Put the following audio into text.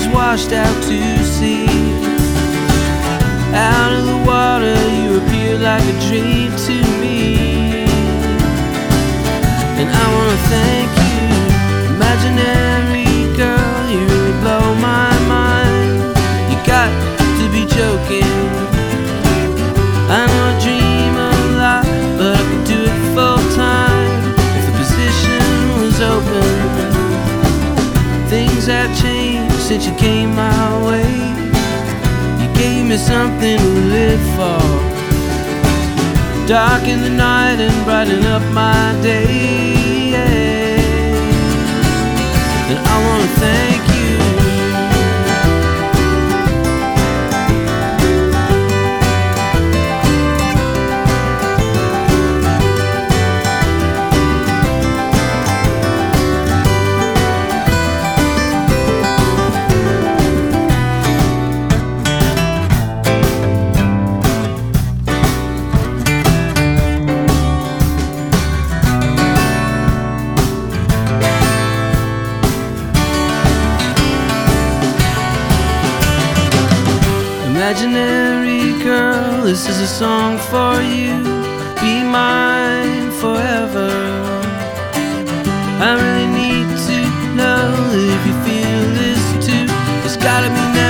is washed out to sea. Out of the water you appear like a dream to me. And I wanna thank you, imaginary girl, you really blow my mind. You got to be joking. I know I dream a lot, but I could do it full time if the position was open. Things have changed since you came my way. You gave me something to live for. Darken the night and brighten up my day, yeah. And I wanna thank you. Imaginary girl, this is a song for you. Be mine forever. I really need to know if you feel this too. It's gotta be now.